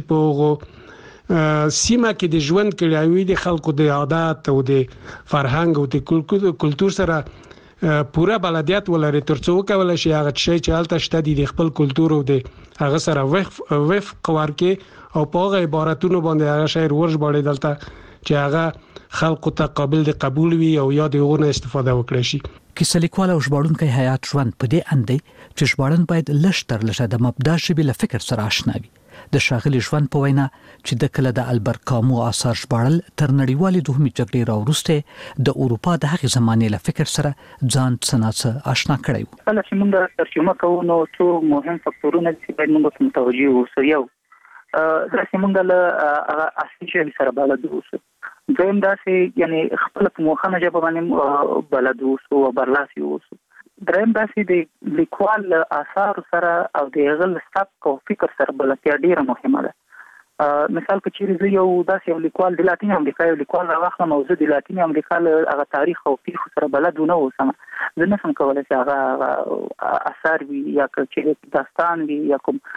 په سیمه کې د ژوند کړیوي د خلکو د عادت او د فرهنګ او د کلتور سره پوره بلدیت ولري، ترڅو وکولای شي هغه شی چې هلته شته د خپل کلتور او د هغه سره وفق ورکړي او په هغه عبارتونو باندې هغه شی ورژباړي دلته چې هغه خلکو ته قابل د قبول وي او یا د هغه استفاده وکړي شي. کیسه لیکوال او ژباړونکی حیات ژوند په دې اند دی چې ژباړن باید لږ تر لږه د مبدا ژبې له فکر سره آشنا وي. د ښاغلي ژوند په وینا چې د کله د البر کامو آثار ژباړل تر نړیوالې دوهمې جګړې راوروسته د اروپا د هغې زمانې له فکر سره ځان څه ناڅه آشنا کړی و. کله چې موږ ترجمه کوو نو څو مهم فکتورونه چې باید موږ ته متوجه اوسو. یو دا چې موږ له هغه اصلي ژبې سره بلد اوسو. دویم دا چې یعنی خپل په موخه ژبه باندې بلد اوسو او برلاسي اوسو. دریم دا چې د لیکوال آثار سره او د هغه سبک او فکر سره بلدتیا ډیره مهمه ده. مثال په چیرې زه یو داسې یو لیکوال د لاتین امریکا یو لیکوال راوخلم او زه د لاتین امریکا هغه تاریخ او پیښو سره بلد نه اوسم، زه نشم کولی چې هغه اثار وي یا چې داستان وي یا کوم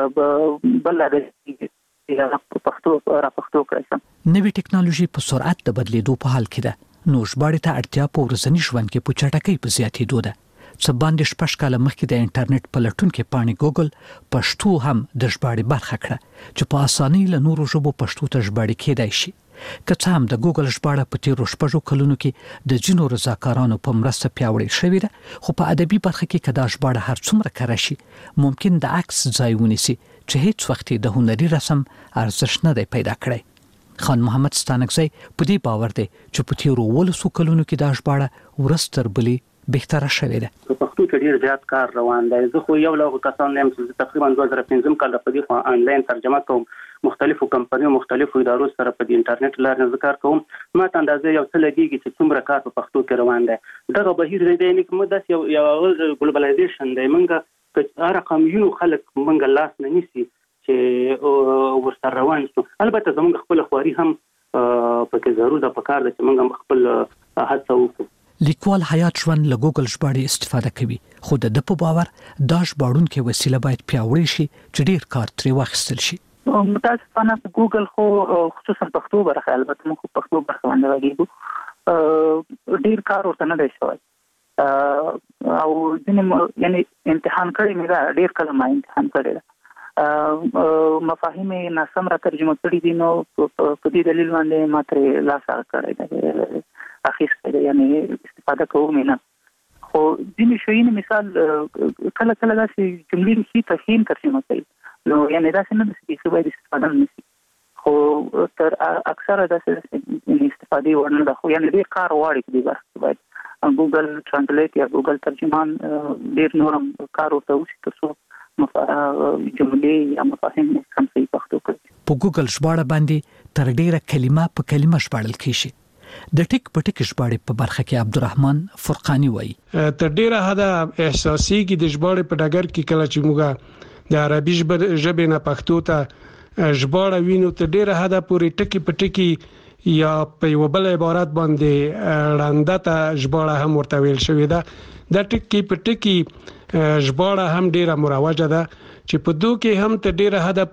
بل هغه یا پښتو را پښتو کړم. نوې ټکنالوژي په سرعت د بدلیدو په حال کې ده، نو ژباړې ته اړتیا په ورځني ژوند کې په چټکۍ په زیاتېدو ده. څه باندې شپږ کاله مخکې د انټرنیټ په لټونکې پاڼې ګوګل پښتو هم د ژباړې برخه کړه چې په اسانۍ له نورو ژبو پښتو ته ژباړې کېدای شي. که څه هم د ګوګل ژباړه په تیرو شپږو کلونو کې د ځینو رضاکارانو په مرسته پیاوړې شوې ده، خو په ادبي برخه کې که دا ژباړه هر څومره کره شي ممکن د عکس ځای ونیسي چې هیڅ وخت د هنري رسم ارزښت نه دی پیدا کړی. خان محمد ستانکزی په دې باور دی چې په تیرو ولسو کلونو کې دا ژباړه ورځ تر بلې بهتره شوې ده. په پښتو کې ډیر زیات کار روان دی. زه خو یو له کسان یم چې تقریبا دوه زره پنځم کال په دې خوا آنلاین ترجمه کوم، مختلفو کمپنیو مختلفو ادارو سره په انټرنیټ لارې کار کوم. ما ته اندازه یو څه لګیږي چې څومره کار په پښتو کې روان دی. دغه بهیر دی نه کوم داس یو یو ګلوبلایزیشن دی. منګه هر رقم یو خلک منګه لاس نه نیسي چې ورسره روان شو. البته زموږ خپل خواري هم پکې ضروري ده، پکار ده چې موږ خپل هڅه وکړو. لیکوال حیات ژوند له ګوګل ژباړې استفاده کوي، خو د ده په باور دا ژباړونکې وسیله باید پیاوړې شي چې ډیر کار ترې واخیستل شي. متاسفانه ګوګل خو خصوصا پښتو برخه، البته موږ پښتو برخه باندې راګیږو، ډیر کار ورته نه دی شوی او ځینې یعنی امتحان کړی مې دا ډیر کله ما امتحان کړی ده، مفاهیم ناسم را ترجمه کړي دي، نو په دې دلیل باندې ما ترې لاس کړی دی اخیسته ده، یعنی استفاده کوم نه. خو ځینې شیونه مثال کله کله داسې جملې نشي تفهیم ترجمه کوي، نو یعنی داسې نه ده چې باید استفاده نه شي، خو تر اکثره داسې استفاده ورنه ده. خو یعنی ډېر کار غواړي په دې برخه کې، باید ګوګل ټرانسلیټ یا ګوګل ترجمان ډېر نور کار ورته وشي ترڅو جملې یا مفاهیم کم صحیح پښتو کړي. په ګوګل ژباړه باندې تر ډیره کلمه په کلمه ژباړل کیږي. د ټیک په ټیک ژباړې په برخه کې عبدالرحمن فرقانی وایي تر ډیره حده احساسي کې د ژباړې په ډګر کې کله چې موږ د عربي ژبې نه پښتو ته ژباړه وینو ته ډیره حد پورې ټکی په ټکی یا په یو بل عبارت باندې رانده ته ژباړه هم ورته ویل شوې ده د ټکی په ټکی ژباړه هم ډیره مروجه ده چې په دوه کې هم ته ډیره حد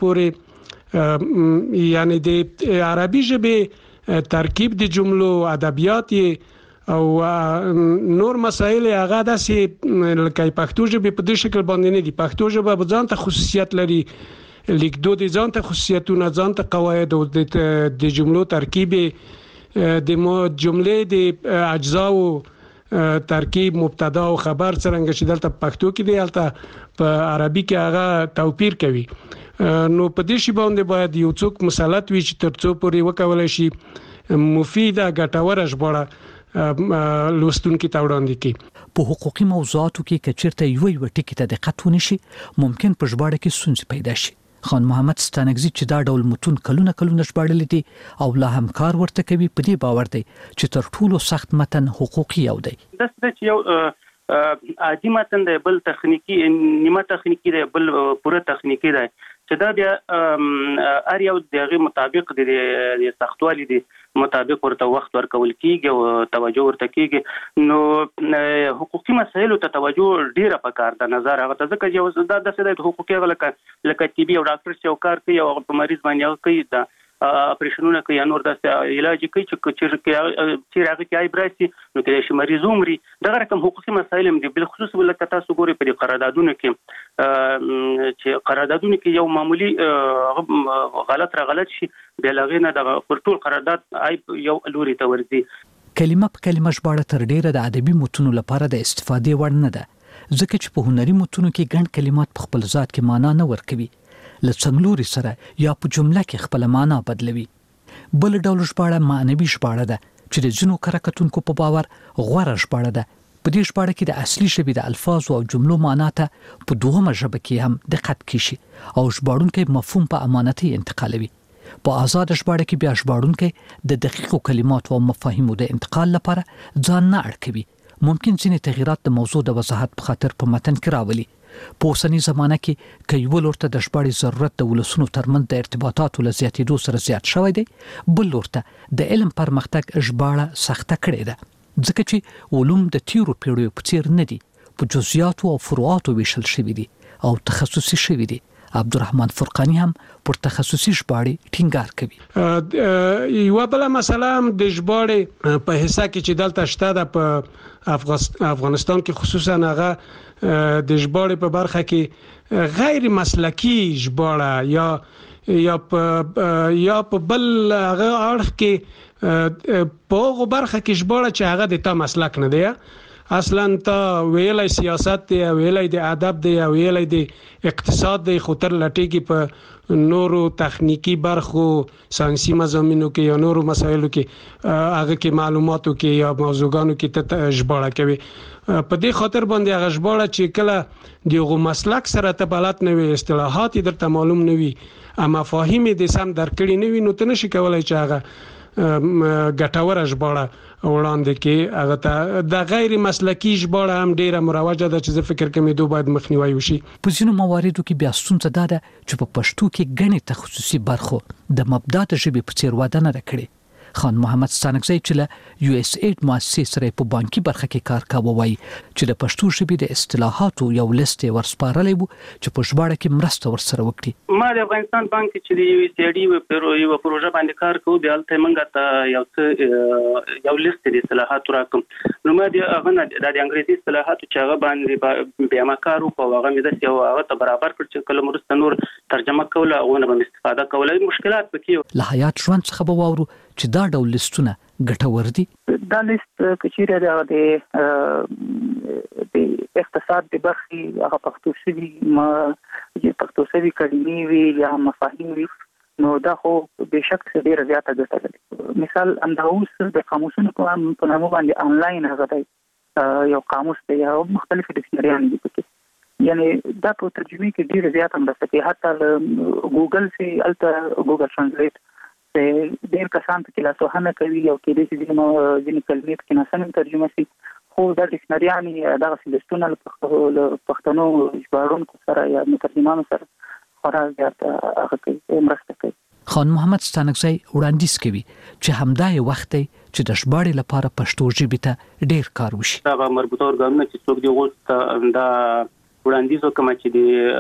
پورې یعنی د عربي ژبې ترکیب د جملو ادبیات او نور مسایل هغه داسې لکه پښتو ژبه په دې شکل باندې نه دي. پښتو ژبه په ځان ته خصوصیت لري، لیکدود ځان ته خصوصیتونه، ځان ته قواعد او د جملو ترکیب د جملې د اجزاو ترکیب مبتدا او خبر څنګه چې دلته پښتو کې دی البته په عربي کې هغه توپیر کوي. نو په دې شی باندې باید یو څوک مسلط وي چې ترڅو پورې وکولای شي مفیده ګټوره ژباړه لوستونکو ته وړاندې کړي. په حقوقي موضوعاتو کې کچرته یو یو ټکی ته دقت ونشي ممکن په ژباړه کې ستونزې پیدا شي. خان محمد ستانکزي چې دا ډول متون کلونه کلونه ژباړل دي او لا هم کار ورته کوي، په دې باور دی چې تر ټولو سخت متن حقوقي یو دی. د څه یو عادي متن دی، بل تخنیکی نیمه تخنیکی دی، بل پوره تخنیکی دی چې دا بیا ار یو دغه مطابق د سختوالي دي مطابق ورته وخت ورکول کیږي او توجه ورته کیږي. نو حقوقي مسایلو ته توجه ډیره پکار ده. نظر هغه ته ځکه چې دا د سړي حقوقي غلکه لکه طبي او ډاکټر چې کار کوي او په مریض باندې کوي دا اپریشنونه کوي یا نور د علاج کوي چې چې هغه کې ایبراسي نو کې شي مریض عمري دا رقم حقوقي مسایل هم دي. بل خصوص ولکه تاسو ګوري په قراردادونو کې چې قراردادونو کې یو معمولی غلط را غلط شي بیا لغینه د ټول قرارداد یو لوري ته ورځي. کلمه په کلمه ژباړه تر ډیره د ادبي متونو لپاره د استفادې وړ نه ده، ځکه چې په هنري متونو کې ګڼ کلمات په خپل ذات کې معنا نه ورکوي، لڅنګلوري سره یا په جمله کې خپل معنا بدلوي. بل ډول ژباړه معنوي ژباړه ده چې د ځینو کارکتونکو په باور غوړه ژباړه ده. په دې ژباړه کې د اصلي ژبې د الفاظ او جملو معنا ته په دوهمه ژبه کې هم دقت کیږي او ژباړونکي مفهوم په امانتي انتقالوي. په آزاد ژباړه کې بیا ژباړونکي د دقیقو کلماتو او مفاهیمو د انتقال لپاره ځان نه اړ کوي. ممکن ځینې تغیرات د موضوع د وضاحت په خاطر په متن کې راولي. په اوسنی زمانه کې کيول ورته د ژباړې ضرورت د ولسونو ترمنځ د ارتباطاتو لزیاتېدو سره زیات شوی دی، بل ورته د علم پرمختګ ژباړه سخته کړې ده، ځکه چې علوم د تیرو پیړیو په څیر نه دي، په جزئیاتو او فروعاتو ویشل شوي دي او تخصصي شوي دي. عبدالرحمن فرقانی هم پر تخصصي ژباړې ټینګار کوي. یو بل مسله هم د ژباړې په حصہ کې چې دلته شته د په افغانستان کې خصوصا هغه د ژباړې په برخه کې غیر مسلکی ژباړه یا یا په یا په بل هغه اړخ کې په هغه برخه کې ژباړه چې هغه د تا مسلک نه دی، اصلا تا ویلای سیاست دی، ویلای د ادب دی، ویلای د اقتصاد دی، خو تر لټیږي په نورو تخنیکی برخو ساينسي مضامینو کې یا نورو مسایلو کې هغه کې معلوماتو کې یا موضوعګانو کې ته ژباړه کوي. په دې خاطر باندې هغه ژباړه چې کله دغه مسلک سره ته بلد نه وي، اصطلاحات درته معلوم نه وي، مفاهیم دې سم درکړي نه وي، نو ته نشي کولای چې هغه ګټوره ژباړه وړاندې کې هغه ته د غیر مسلکی ژباړه هم ډیره مروجه ده چې زه فکر کوم دوی باید مخنیوي وشي. په ځینو مواردو کې بیا ستونزه ده چې په پښتو کې ګڼې تخصصي برخو د مبدا د ژبې په څیر وده نه کړي. خان محمد ستانکزی چې له یو اس ایډ مؤسسې سره په بانکي برخه کې کار کاوه وایي چې د پښتو ژبې د اصطلاحاتو یو لیست ورسپارلې وو چې په ژباړه کې مرسته ورسره وکړي. ما د افغانستان بانک چې د یو اس ایډ یو پروژه باندې کار کوو، بیا ته منګه ته یو څه یو لیست د اصطلاحاتو راکم. نو ما د هغه د انګریزي اصطلاحاتو چې هغه باندې بیا ما کار وکړ، هغه مې د یو هغه ته برابر کړ چې کله مرسته نور ترجمه کوله او نه به استفاده کوله. مشکلات پکې له حیات ژوند څخه به واورو چې دا ډول لیستونه ګټور دي. دا لیست کچیره د د اقتصاد د برخې هغه پښتو شوی ما چې پښتو شوی کلمې وی یا مفاهیم وی، نو دا خو به شک ډیره زیاته ګټه لري. مثال انداوس د قاموسونو په نامه باندې آنلاین هغه دی یو قاموس دی او مختلف ډکشنریان دي پکې، یعنی دا په ترجمه کې ډیره زیاته مرسته کوي. حتی ګوګل سي الته ګوګل ترانسلیټ ډېر کسان په کلاسو هم کوي او کې د دې ځینې کلمې په کې ناسم ترجمه شي، خو دا ډکشنریان دغه سیستونه له پښتنو ژباړونکو سره یا مترجمانو سره خورا زیات هغه کوي مرسته کوي. خان محمد ستانکزی وړاندیز کوي چې همدای وخت دی چې د ژباړې لپاره پښتو ژبې ته ډیر کار وشي. هغه مربوطه ارګانونه چې څوک دی غوښته دا وړاندیز وکړي چې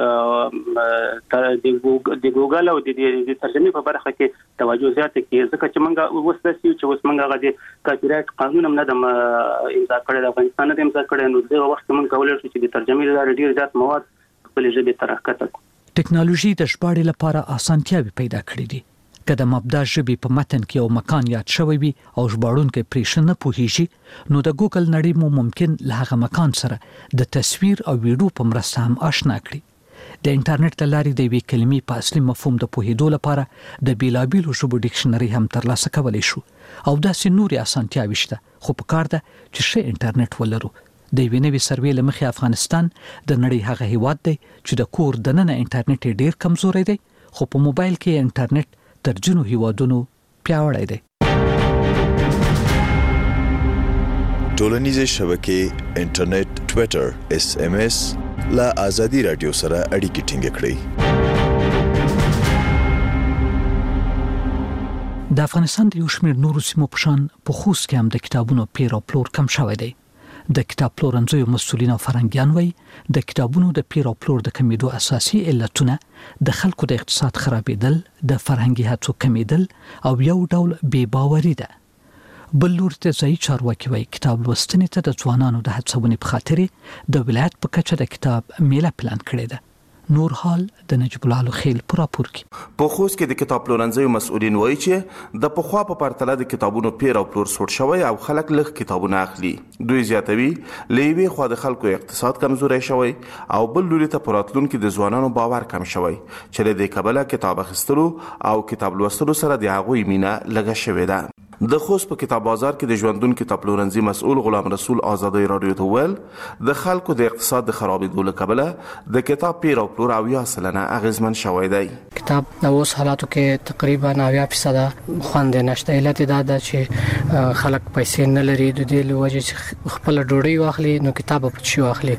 د د ګوګل او د ترجمې په برخه کې توجه زیاته کړي ځکه چې موږ اوس د سیو چې اوس موږ غوډي کاپی قانون هم نه د امضا کړی د افغانستان د امضا کړی نو د وخت موږ کولای شو چې د ترجمې لپاره ډیر زیات مواد خپل ژبې ته راکته کړو. ټکنالوژي د ژباړې لپاره اسانتیاوې پیدا کړې دي. که د مبدا ژبې په متن کې یو مکان یاد شوی وي او ژباړونکی پرې نه پوهیږي نو د ګوګل نړۍ مو ممکن له هغه مکان سره د تصویر او ویډیو په مرسته هم آشنا کړي. د انټرنیټ له لارې د یوې کلمې په اصلي مفهوم د پوهېدو لپاره د بیلابیلو ژبو ډکشنري هم ترلاسه کولی شو او داسې نورې اسانتیاوې شته خو پکار ده چې ښه انټرنیټ ولرو. د یوې نوې سروې له مخې افغانستان د نړۍ هغه هیواد دی چې د کور دننه انټرنیټ ډیر کمزوری دی خو په موبایل کې انټرنیټ تر ځینو هیوادونو پیاوړی دی. ټولنیزې شبکې انټرنیټ ټویټر اس ام اس لا ازادي رادیو سره اړیکې ټینګ کړئ. د افغانستان د یو شمېر نورو سیمو په شان په خوست کې هم د کتابونو پیر او پلور کم شوی دی. د کتاب پلورنځیو مسؤلین او فرهنګیان وایي د کتابونو د پیر او پلور د کمیدو اساسي علتونه د خلکو د اقتصاد خرابېدل، د فرهنګي هڅو کمیدل او یو ډول بې باوري ده. بل لور ته ځایي چارواکي وایي کتاب لوستنې ته د ځوانانو د هڅونې په خاطر د ولایت په کچه د کتاب میله پلان کړې ده. نور حال د نجیب الله خیل پر راپور کې. په خوست کې د کتاب پلورنځیو مسؤلین وایي چې د پخوا په پرتله د کتابونو پیر او پلور سوړ شوی او خلک لږ کتابونه اخلي. دوی زیاتوي لېوي خو د خلکو اقتصاد کمزوري شوی او بل لوري ته پراتلونکو د ځوانانو باور کم شوی چې د کبله کتاب اخیستلو او کتاب لوستلو سره د هغوی مینه لږه شوې ده. د خوست په کتاب بازار کې د ژوندون کتاب پلورنځي مسؤل غلام رسول آزادۍ رادیو ته ویل د خلکو د اقتصاد د خرابېدو له کبله د کتاب پیر او پلور اویا سلنه اغیزمن شوی دی. کتاب د اوس حالاتو کې تقریبا اویا فیصد خوند نشته. علت دا ده چې خلک پیسې نه لري د دې لوجه چې خپل ډوډۍ واخلي نو کتاب په چی واخلي.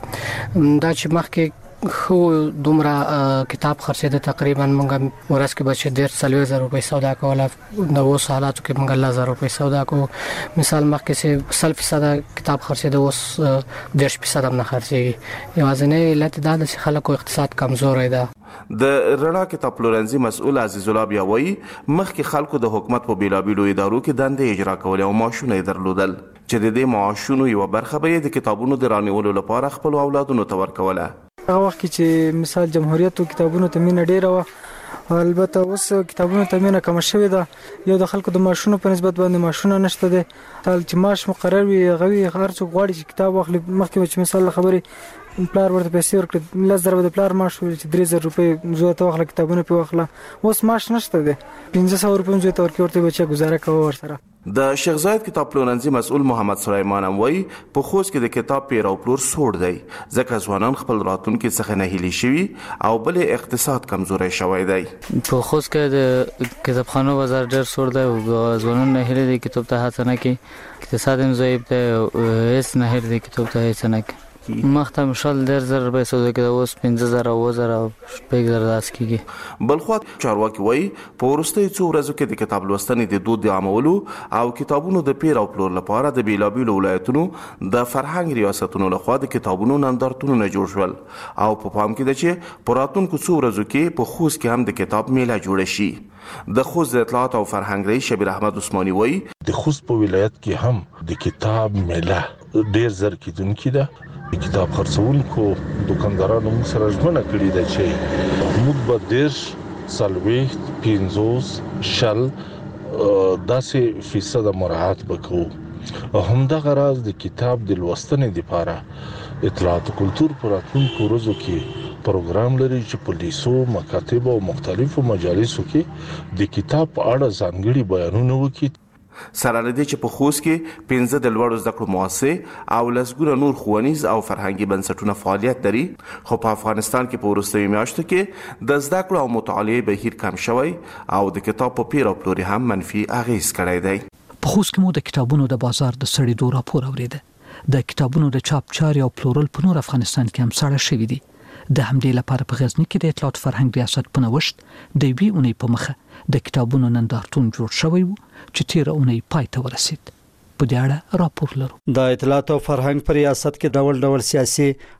دا چې مخکې خو دومره کتاب خرڅېده تقریبا مونږ ورځ کې بچ ډیر څلور زره روپۍ سودا کوله. د اوس حالاتو کې مونږ لس زره روپۍ سودا کوو. مثال مخکې چې سل فیصد کتاب خرڅېده اوس دېرش فیصد هم نه خرڅېږي. یوازینی علت دا ده چې خلکو اقتصاد کمزوری ده. د رڼا کتاب پلورنځي مسؤل عزیز الله بیا وایي مخکې خلکو د حکومت په بیلابیلو ادارو کې دندې اجرا کولې او معاشونه یې درلودل چې د دې معاشونو یوه برخه به یې د کتابونو د رانیولو لپاره خپل اولادونو ته ورکوله. هغه وخت کې چې مثال جمهوریت او کتابونو ته مینه ډیره و البته اوس کتابونو ته مینه کم شوې ده. یو د خلکو د معاشونو په نسبت باندې معاشونه نشته دي. تل چې معاش مقرر وي غوي هر څوک غواړي چې کتاب واخلي. مخکې چې مثال خبرې پلار ورته پیسې ورکړي لس زره د پلار معاش ول چې درې زره روپۍ زوی ته واخله کتابونه په واخله. اوس معاش نشته دي. پنځه سوه روپۍ زوی ته ورکړي ورته بچا گزاره کوي ورسره. د شیخ زاید کتاب پلورنځي مسؤل محمد سلیمان هم وایي په خوست کې د کتاب پیر او پلور سوړ دی ځکه ځوانان خپل راتلونکي څخه نهیلي شوي او بل اقتصاد کمزوری شوی دی. په خوست کې د کتابخانو بازار ډېر سوړ دی او ځوانان نهیلي دي کتاب ته هڅه نه کوي. اقتصاد هم ضعیف دی او هېڅ نهیل دی کتاب ته هڅه نه کوي. مخته مشال ډېر زر روپۍ سودا کېده اوس پنځه زره اووه زره او شپږ زره داسې کېږي. بل خوا چارواکي وایي په وروستیو څو ورځو کې د کتاب لوستنې د دود د عامولو او کتابونو د پیر او پلور لپاره د بیلابیلو ولایتونو د فرهنګ ریاستونو لخوا د کتابونو نندارتونونه جوړ شول او په پام کې ده چې په راتلونکو څو ورځو کې په خوست کې هم د کتاب میله جوړه شي. د خوست د اطلاعات او فرهنګ رئیس شبیر احمد عثماني وایي د خوست په ولایت کې هم د کتاب میله ډېر زر کېدونکې ده. کتاب خرڅونکو دکاندارانو موږ سره ژمنه کړې ده چې موږ به دېرش څلوېښت پنځوس شل داسې فیصده مراعات به کوو. همدغه راز د کتاب د لوستنې دپاره اطلاعات کلتور په راتلونکو ورځو کې پروګرام لري چې په لیسو مکاتبو او مختلفو مجالسو کې د کتاب په اړه ځانګړي بیانونه وکړي. سره لدې چې په خوست کې پنځه د لوړو زده کړو مؤسسې او لسګونه نور ښوونیز او فرهنګي بنسټونه فعالیت لري خو په افغانستان کې په وروستیو میاشتو کې د زده کړو او مطالعې بهیر کم شوی او د کتاب په پیر او پلور هم منفي اغیز کړی دی. په خوست کې مو د کتابونو د بازار د سړېدو راپور اورېده. د کتابونو د چاپ چارې او پلورل په نور افغانستان کې هم ساړه شوي دي. د همدې لپاره په غزنی کې د اطلاعات فرهنګ ریاست په نوښت د وی اونۍ په مخه د کتابونو نندارتون جوړ شوی وو چې تیر اونۍ پای ته ورسید. په دې اړه راپور لرو. د اطلاعات او فرهنګ په ریاست کې ډول ډول سیاسي